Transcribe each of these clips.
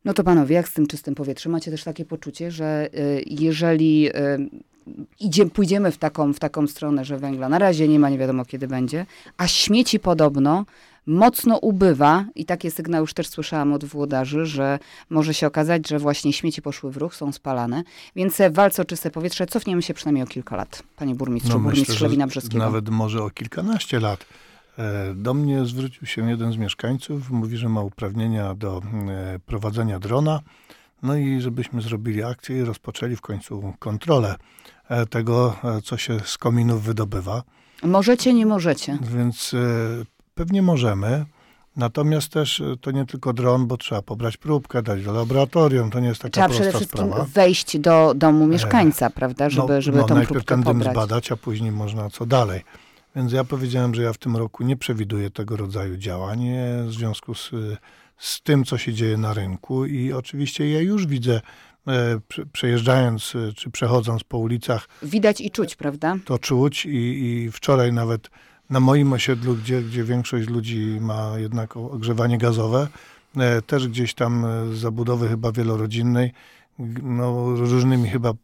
No to panowie, jak z tym czystym powietrzem? Macie też takie poczucie, że jeżeli pójdziemy w taką stronę, że węgla na razie nie ma, nie wiadomo kiedy będzie, a śmieci podobno mocno ubywa i takie sygnały już też słyszałam od włodarzy, że może się okazać, że właśnie śmieci poszły w ruch, są spalane, więc w walce o czyste powietrze cofniemy się przynajmniej o kilka lat. Panie burmistrzu, burmistrz Lewina Brzeskiego. Nawet może o kilkanaście lat. Do mnie zwrócił się jeden z mieszkańców, mówi, że ma uprawnienia do prowadzenia drona, no i żebyśmy zrobili akcję i rozpoczęli w końcu kontrolę tego, co się z kominów wydobywa. Możecie, nie możecie. Więc pewnie możemy, natomiast też to nie tylko dron, bo trzeba pobrać próbkę, dać do laboratorium, to nie jest taka Trzeba prosta przede wszystkim sprawa. wejść do domu mieszkańca, prawda, żeby tą najpierw próbkę ten dym pobrać. zbadać, a później można co dalej. Więc ja powiedziałem, że ja w tym roku nie przewiduję tego rodzaju działań w związku z tym, co się dzieje na rynku i oczywiście ja już widzę, przejeżdżając czy przechodząc po ulicach. Widać i czuć, prawda? To czuć i wczoraj nawet na moim osiedlu, gdzie większość ludzi ma jednak ogrzewanie gazowe, też gdzieś tam z zabudowy chyba wielorodzinnej, no różnymi chyba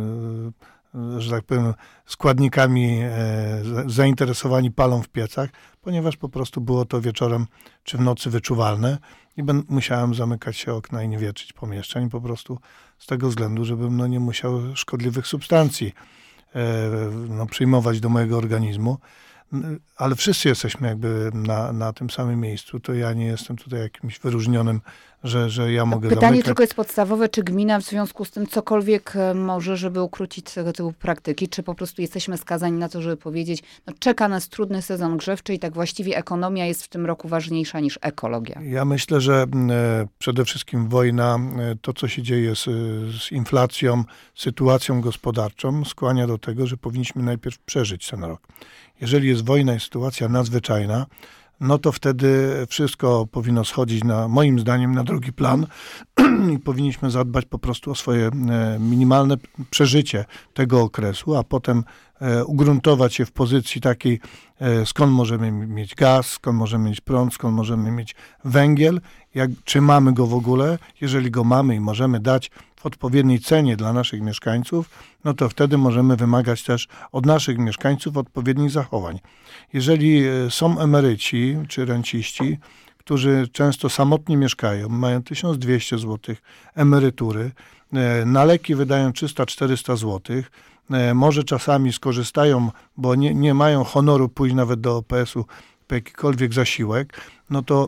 że tak powiem, składnikami zainteresowani palą w piecach, ponieważ po prostu było to wieczorem czy w nocy wyczuwalne i musiałem zamykać się okna i nie wietrzyć pomieszczeń po prostu z tego względu, żebym nie musiał szkodliwych substancji przyjmować do mojego organizmu. Ale wszyscy jesteśmy jakby na tym samym miejscu. To ja nie jestem tutaj jakimś wyróżnionym, że ja mogę Pytanie zamykać. tylko jest podstawowe, czy gmina w związku z tym cokolwiek może, żeby ukrócić tego typu praktyki, czy po prostu jesteśmy skazani na to, żeby powiedzieć, no czeka nas trudny sezon grzewczy i tak właściwie ekonomia jest w tym roku ważniejsza niż ekologia. Ja myślę, że przede wszystkim wojna, to co się dzieje z inflacją, sytuacją gospodarczą skłania do tego, że powinniśmy najpierw przeżyć ten rok. Jeżeli jest wojna i sytuacja nadzwyczajna, no to wtedy wszystko powinno schodzić moim zdaniem na drugi plan i powinniśmy zadbać po prostu o swoje minimalne przeżycie tego okresu, a potem ugruntować się w pozycji takiej, skąd możemy mieć gaz, skąd możemy mieć prąd, skąd możemy mieć węgiel, czy mamy go w ogóle. Jeżeli go mamy i możemy dać w odpowiedniej cenie dla naszych mieszkańców, no to wtedy możemy wymagać też od naszych mieszkańców odpowiednich zachowań. Jeżeli są emeryci czy renciści, którzy często samotnie mieszkają, mają 1200 zł emerytury, na leki wydają 300-400 zł, może czasami skorzystają, bo nie mają honoru pójść nawet do OPS-u po jakikolwiek zasiłek, no to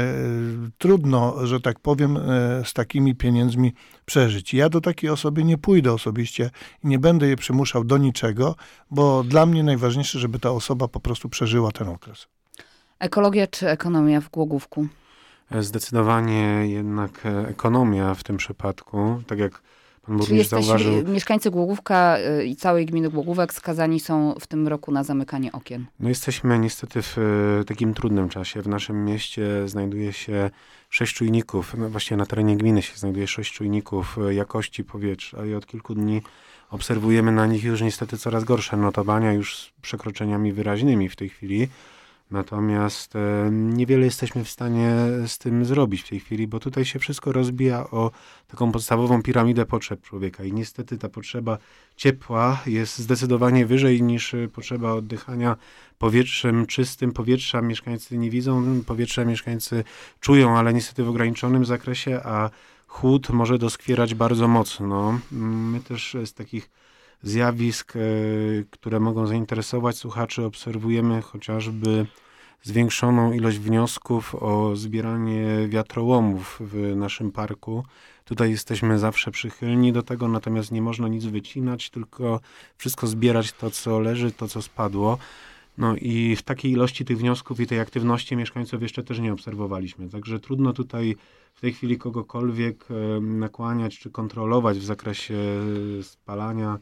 trudno, że tak powiem, z takimi pieniędzmi przeżyć. Ja do takiej osoby nie pójdę osobiście i nie będę jej przymuszał do niczego, bo dla mnie najważniejsze, żeby ta osoba po prostu przeżyła ten okres. Ekologia czy ekonomia w Głogówku? Zdecydowanie jednak ekonomia w tym przypadku, tak jak pan Czy burmistrz zauważył. Mieszkańcy Głogówka i całej gminy Głogówek skazani są w tym roku na zamykanie okien? No jesteśmy niestety w takim trudnym czasie. W naszym mieście znajduje się 6 czujników, no właśnie na terenie gminy się znajduje 6 czujników jakości powietrza i od kilku dni obserwujemy na nich już niestety coraz gorsze notowania, już z przekroczeniami wyraźnymi w tej chwili. Natomiast niewiele jesteśmy w stanie z tym zrobić w tej chwili, bo tutaj się wszystko rozbija o taką podstawową piramidę potrzeb człowieka i niestety ta potrzeba ciepła jest zdecydowanie wyżej niż potrzeba oddychania powietrzem czystym. Powietrza mieszkańcy nie widzą, powietrza mieszkańcy czują, ale niestety w ograniczonym zakresie, a chłód może doskwierać bardzo mocno. My też z takich zjawisk, które mogą zainteresować słuchaczy, obserwujemy chociażby zwiększoną ilość wniosków o zbieranie wiatrołomów w naszym parku. Tutaj jesteśmy zawsze przychylni do tego, natomiast nie można nic wycinać, tylko wszystko zbierać to, co leży, to, co spadło. No i w takiej ilości tych wniosków i tej aktywności mieszkańców jeszcze też nie obserwowaliśmy. Także trudno tutaj w tej chwili kogokolwiek nakłaniać czy kontrolować w zakresie spalania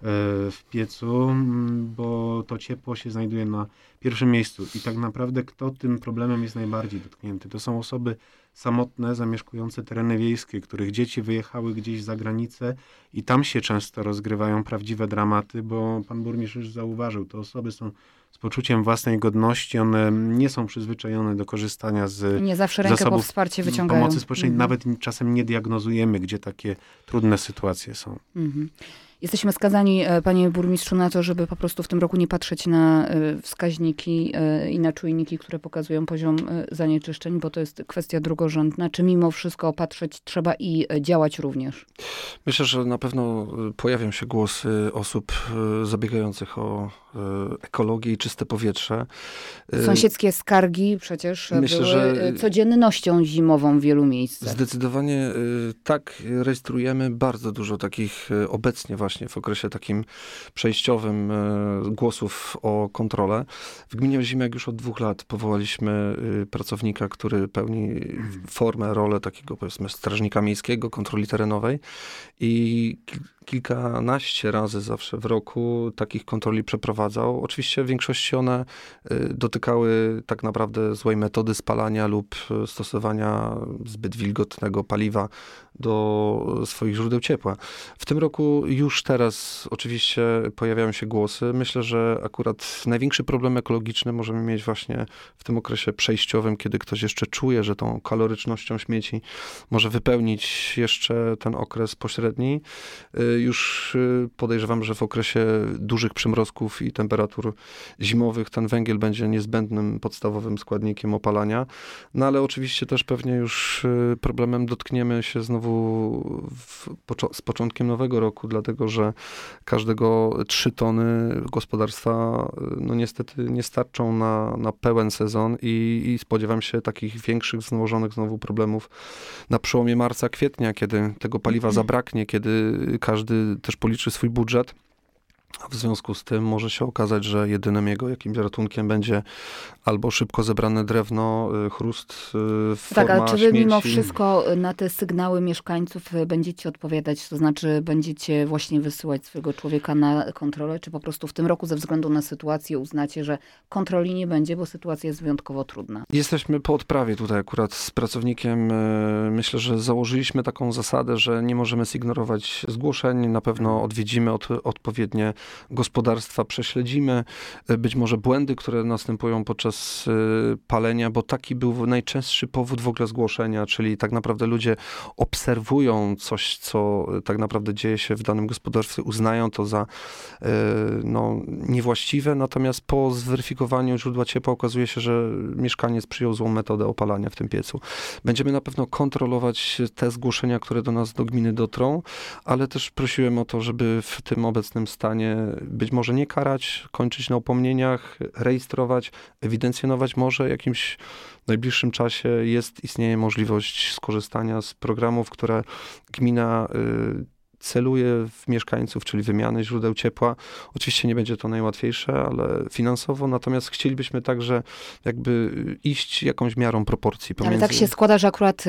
w piecu, bo to ciepło się znajduje na pierwszym miejscu. I tak naprawdę kto tym problemem jest najbardziej dotknięty? To są osoby samotne, zamieszkujące tereny wiejskie, których dzieci wyjechały gdzieś za granicę i tam się często rozgrywają prawdziwe dramaty, bo pan burmistrz już zauważył, te osoby są z poczuciem własnej godności, one nie są przyzwyczajone do korzystania z nie zawsze rękę po wsparcie wyciągają. Pomocy społecznej. Nawet czasem nie diagnozujemy, gdzie takie trudne sytuacje są. Jesteśmy skazani, panie burmistrzu, na to, żeby po prostu w tym roku nie patrzeć na wskaźniki i na czujniki, które pokazują poziom zanieczyszczeń, bo to jest kwestia drugorzędna. Czy mimo wszystko patrzeć trzeba i działać również? Myślę, że na pewno pojawią się głosy osób zabiegających o ekologię i czyste powietrze. Sąsiedzkie skargi przecież były codziennością zimową w wielu miejscach. Zdecydowanie tak, rejestrujemy bardzo dużo takich obecnie właśnie w okresie takim przejściowym głosów o kontrolę. W gminie Ozimiak już od 2 lat powołaliśmy pracownika, który pełni formę, rolę takiego, powiedzmy, strażnika miejskiego, kontroli terenowej i kilkanaście razy zawsze w roku takich kontroli przeprowadzał. Oczywiście w większości one dotykały tak naprawdę złej metody spalania lub stosowania zbyt wilgotnego paliwa do swoich źródeł ciepła. W tym roku już teraz oczywiście pojawiają się głosy. Myślę, że akurat największy problem ekologiczny możemy mieć właśnie w tym okresie przejściowym, kiedy ktoś jeszcze czuje, że tą kalorycznością śmieci może wypełnić jeszcze ten okres pośredni. Już podejrzewam, że w okresie dużych przymrozków i temperatur zimowych ten węgiel będzie niezbędnym, podstawowym składnikiem opalania. No ale oczywiście też pewnie już problemem dotkniemy się znowu z początkiem nowego roku, dlatego że każdego 3 tony gospodarstwa no niestety nie starczą na pełen sezon i spodziewam się takich większych, złożonych znowu problemów na przełomie marca, kwietnia, kiedy tego paliwa zabraknie, kiedy każdy też policzy swój budżet. W związku z tym może się okazać, że jedynym jego jakimś ratunkiem będzie albo szybko zebrane drewno, chrust, forma tak, ale czy wy śmieci. mimo wszystko na te sygnały mieszkańców będziecie odpowiadać? To znaczy będziecie właśnie wysyłać swojego człowieka na kontrolę, czy po prostu w tym roku ze względu na sytuację uznacie, że kontroli nie będzie, bo sytuacja jest wyjątkowo trudna? Jesteśmy po odprawie tutaj akurat z pracownikiem. Myślę, że założyliśmy taką zasadę, że nie możemy zignorować zgłoszeń. Na pewno odwiedzimy odpowiednie gospodarstwa, prześledzimy być może błędy, które następują podczas palenia, bo taki był najczęstszy powód w ogóle zgłoszenia, czyli tak naprawdę ludzie obserwują coś, co tak naprawdę dzieje się w danym gospodarstwie, uznają to za niewłaściwe, natomiast po zweryfikowaniu źródła ciepła okazuje się, że mieszkaniec przyjął złą metodę opalania w tym piecu. Będziemy na pewno kontrolować te zgłoszenia, które do nas, do gminy dotrą, ale też prosiłem o to, żeby w tym obecnym stanie być może nie karać, kończyć na upomnieniach, rejestrować, ewidencjonować może w jakimś najbliższym czasie istnieje możliwość skorzystania z programów, które gmina celuje w mieszkańców, czyli wymiany źródeł ciepła. Oczywiście nie będzie to najłatwiejsze, ale finansowo, natomiast chcielibyśmy także jakby iść jakąś miarą proporcji pomiędzy... Ale tak się składa, że akurat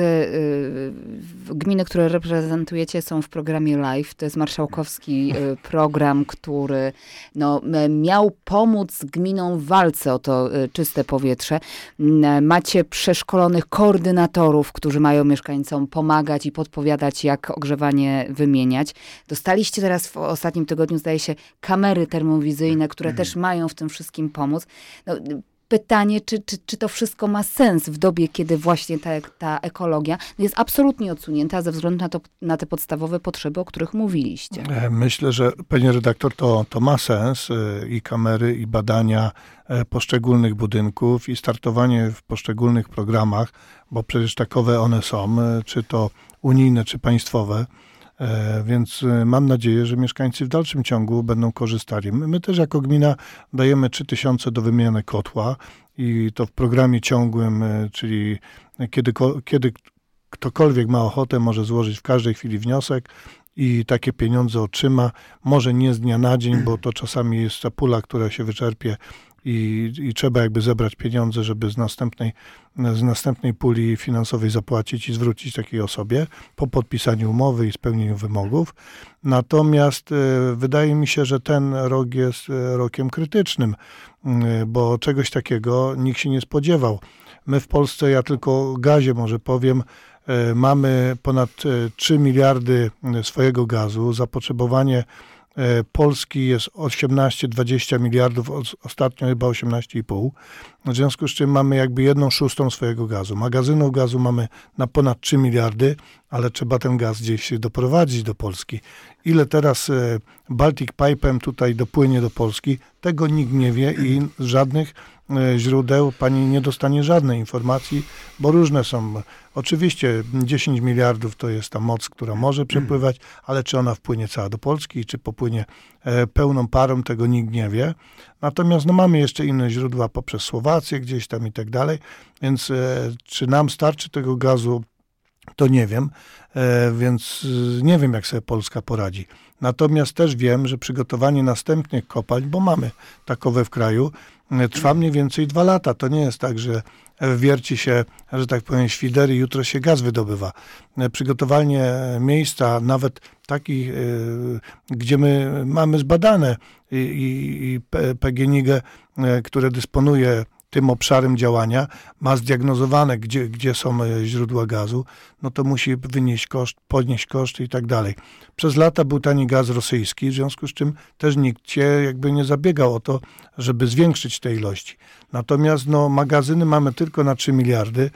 gminy, które reprezentujecie, są w programie LIFE. To jest marszałkowski program, który miał pomóc gminom w walce o to czyste powietrze. Macie przeszkolonych koordynatorów, którzy mają mieszkańcom pomagać i podpowiadać, jak ogrzewanie wymieniać. Dostaliście teraz w ostatnim tygodniu, zdaje się, kamery termowizyjne, które też mają w tym wszystkim pomóc. Pytanie, czy to wszystko ma sens w dobie, kiedy właśnie ta ekologia jest absolutnie odsunięta ze względu na te podstawowe potrzeby, o których mówiliście? Myślę, że, panie redaktor, to ma sens i kamery, i badania poszczególnych budynków, i startowanie w poszczególnych programach, bo przecież takowe one są, czy to unijne, czy państwowe. Więc mam nadzieję, że mieszkańcy w dalszym ciągu będą korzystali. My też jako gmina dajemy 3000 do wymiany kotła i to w programie ciągłym, czyli kiedy ktokolwiek ma ochotę, może złożyć w każdej chwili wniosek i takie pieniądze otrzyma. Może nie z dnia na dzień, bo to czasami jest ta pula, która się wyczerpie i trzeba jakby zebrać pieniądze, żeby z następnej puli finansowej zapłacić i zwrócić takiej osobie po podpisaniu umowy i spełnieniu wymogów. Natomiast wydaje mi się, że ten rok jest rokiem krytycznym, bo czegoś takiego nikt się nie spodziewał. My w Polsce, ja tylko o gazie może powiem, mamy ponad 3 miliardy swojego gazu. Zapotrzebowanie Polski jest 18-20 miliardów, ostatnio chyba 18,5. W związku z czym mamy jakby 1/6 swojego gazu. Magazynów gazu mamy na ponad 3 miliardy, ale trzeba ten gaz gdzieś doprowadzić do Polski. Ile teraz Baltic Pipe'em tutaj dopłynie do Polski, tego nikt nie wie i z żadnych źródeł pani nie dostanie żadnej informacji, bo różne są. Oczywiście 10 miliardów to jest ta moc, która może przepływać, ale czy ona wpłynie cała do Polski, czy popłynie pełną parą, tego nikt nie wie. Natomiast mamy jeszcze inne źródła poprzez Słowację gdzieś tam i tak dalej, więc czy nam starczy tego gazu, to nie wiem, więc nie wiem, jak sobie Polska poradzi. Natomiast też wiem, że przygotowanie następnych kopalń, bo mamy takowe w kraju, trwa mniej więcej 2 lata. To nie jest tak, że wierci się, że tak powiem, świdery, jutro się gaz wydobywa. Przygotowanie miejsca, nawet takich, gdzie my mamy zbadane i PGNiG, które dysponuje tym obszarem działania, ma zdiagnozowane, gdzie są źródła gazu, no to musi wynieść koszt, podnieść koszty i tak dalej. Przez lata był tani gaz rosyjski, w związku z czym też nikt się jakby nie zabiegał o to, żeby zwiększyć te ilości. Natomiast magazyny mamy tylko na 3 miliardy,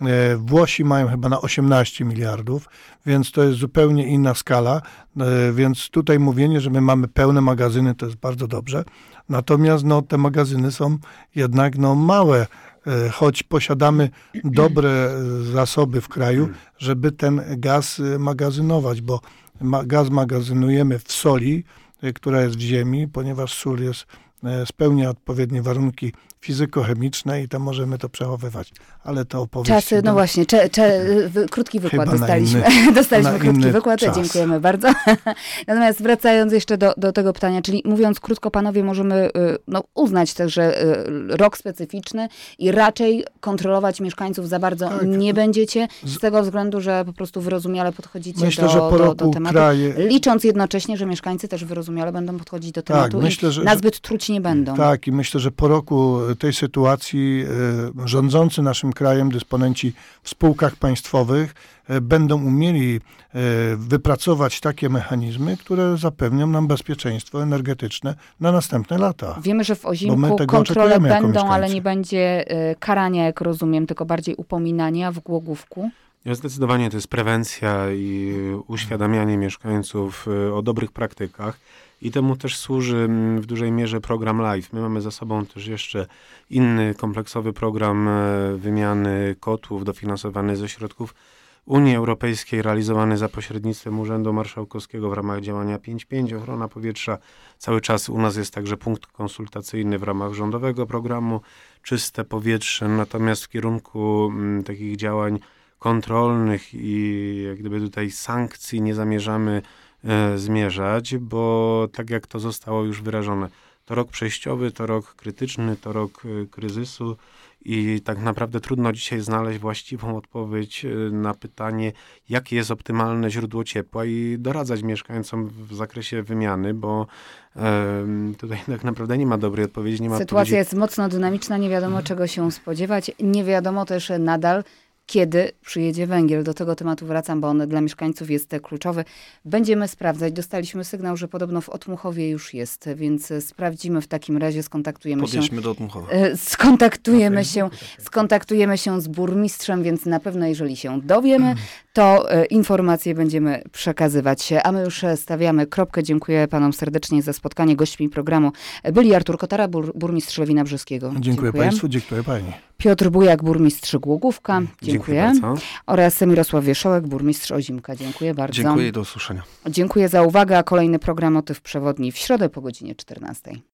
Włosi mają chyba na 18 miliardów, więc to jest zupełnie inna skala, więc tutaj mówienie, że my mamy pełne magazyny, to jest bardzo dobrze. Natomiast te magazyny są jednak małe, choć posiadamy dobre zasoby w kraju, żeby ten gaz magazynować, bo gaz magazynujemy w soli, która jest w ziemi, ponieważ sól spełnia odpowiednie warunki fizykochemiczne i tam możemy to przechowywać. Ale to opowieść... Czasy, no właśnie, krótki wykład dostaliśmy. Dostaliśmy krótki wykład, dziękujemy bardzo. Natomiast wracając jeszcze do tego pytania, czyli mówiąc krótko, panowie, możemy uznać też, że rok specyficzny i raczej kontrolować mieszkańców za bardzo nie będziecie, z tego względu, że po prostu wyrozumiale podchodzicie do tematu, licząc jednocześnie, że mieszkańcy też wyrozumiale będą podchodzić do tematu i nazbyt truć nie będą. Tak, i myślę, że po roku tej sytuacji rządzący naszym krajem dysponenci w spółkach państwowych będą umieli wypracować takie mechanizmy, które zapewnią nam bezpieczeństwo energetyczne na następne lata. Wiemy, że w Ozimku kontrole będą, ale nie będzie karania, jak rozumiem, tylko bardziej upominania w Głogówku. Zdecydowanie to jest prewencja i uświadamianie mieszkańców o dobrych praktykach. I temu też służy w dużej mierze program LIFE. My mamy za sobą też jeszcze inny kompleksowy program wymiany kotłów dofinansowany ze środków Unii Europejskiej, realizowany za pośrednictwem Urzędu Marszałkowskiego w ramach działania 5.5, ochrona powietrza. Cały czas u nas jest także punkt konsultacyjny w ramach rządowego programu Czyste Powietrze. Natomiast w kierunku takich działań kontrolnych i jak gdyby tutaj sankcji nie zamierzamy zmierzać, bo tak jak to zostało już wyrażone, to rok przejściowy, to rok krytyczny, to rok kryzysu i tak naprawdę trudno dzisiaj znaleźć właściwą odpowiedź na pytanie, jakie jest optymalne źródło ciepła i doradzać mieszkańcom w zakresie wymiany, bo tutaj tak naprawdę nie ma dobrej odpowiedzi. Sytuacja jest mocno dynamiczna, nie wiadomo czego się spodziewać, nie wiadomo też nadal, kiedy przyjedzie węgiel. Do tego tematu wracam, bo on dla mieszkańców jest kluczowy. Będziemy sprawdzać. Dostaliśmy sygnał, że podobno w Otmuchowie już jest, więc sprawdzimy w takim razie, Podjedźmy do Otmuchowa. Skontaktujemy się z burmistrzem, więc na pewno jeżeli się dowiemy, to informacje będziemy przekazywać. A my już stawiamy kropkę. Dziękuję panom serdecznie za spotkanie. Gośćmi programu byli Artur Kotara, burmistrz Lewina Brzeskiego. Dziękuję państwu, dziękuję pani. Piotr Bujak, burmistrz Głogówka. Dziękuję. Bardzo. Oraz Mirosław Wierzchołek, burmistrz Ozimka. Dziękuję bardzo. Dziękuję i do usłyszenia. Dziękuję za uwagę. A kolejny program Motyw Przewodni w środę po godzinie 14.